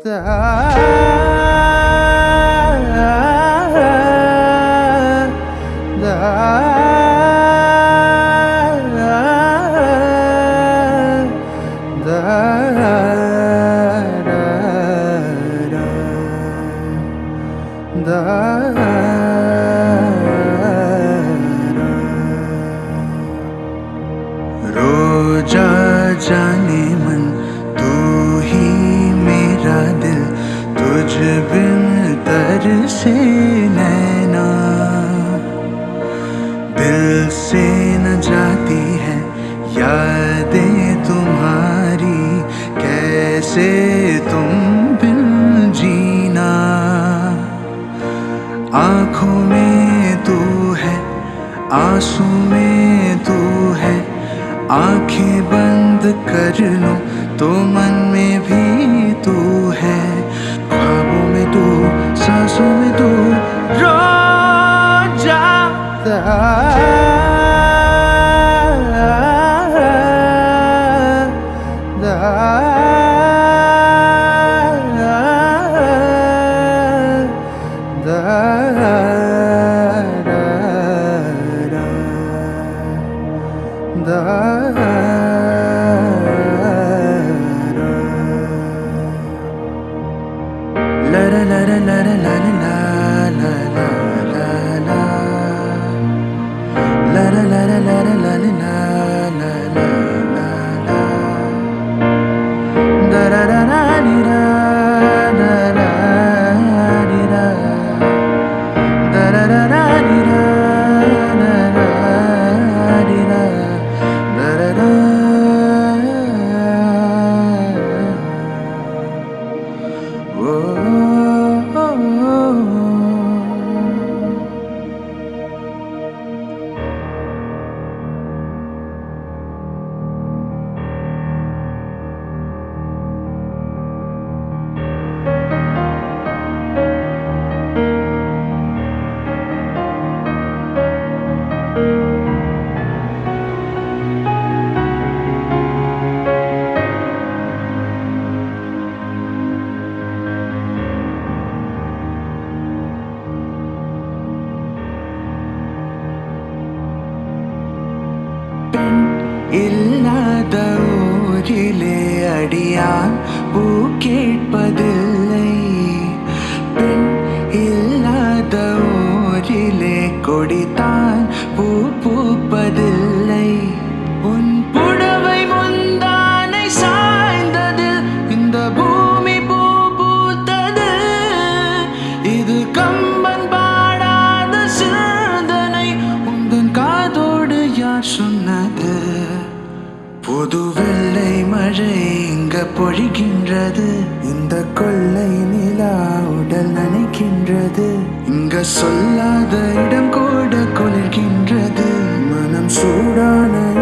रोजा जाने मन तू ही मेरा दिल, तुझ बिन तरसे नैना, दिल से न जाती है यादें तुम्हारी, कैसे तुम बिन जीना। आँखों में तू है, आंसू में तू है, आंखें बंद कर लूं तो मन में भी तू है, ख्वाबों में तू, सांसों में तू। रोजा la la la la la la la la la la la la la la la la la la la da da da da di da da da di da da da da da di da da da di da da da da இல்லாத ஊரிலே அடியான் பூ கேட்பதில்லை, பெண் இல்லாத ஊரிலே கொடித்தான் பூ பூப்பதில்லை. உன் புடவை முந்தானை சாய்ந்ததில் இந்த பூமி பூ பூத்தது, இது கம்பன் பாடாத சிந்தனை உந்தன் காதோடு யார் சொன்னது? புது வெள்ளை மழை இங்க பொழிகின்றது, இந்த கொள்ளை நிலா உடல் நனைக்கின்றது, இங்க சொல்லாத இடம் கூட குளிர்கின்றது, மனம் சூடான